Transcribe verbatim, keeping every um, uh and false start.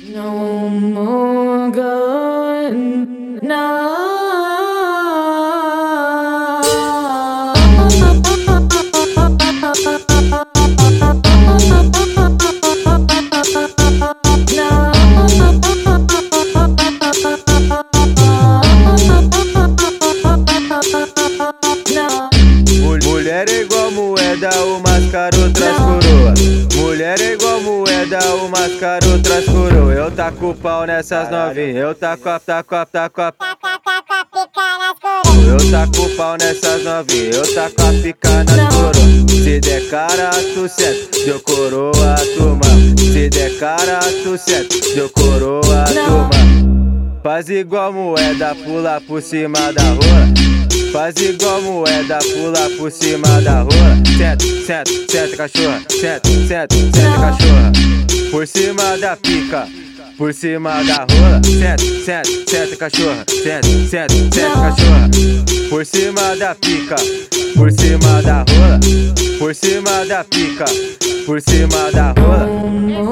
No more gun, no. Mulher é igual moeda, o mascara outras coroa. Mulher é igual moeda, o mascara outras coroa. Eu taco o pau nessas novinhas, eu taco a, taco a, taco a. Eu taco o pau nessas novinhas, eu taco a pica nas coroa. Se der cara, tu senta, deu coroa, tu mama. Se der cara, tu senta, deu coroa, tu mama. Faz igual moeda, pula por cima da rola. Faz igual moeda, pula por cima da rola. Senta, senta, senta cachorra. Senta, senta, senta cachorra. Por cima da pica, por cima da rola. Senta, senta, senta cachorra. Senta, senta, senta cachorra. Por cima da pica, por cima da rola. Por cima da pica, por cima da rola.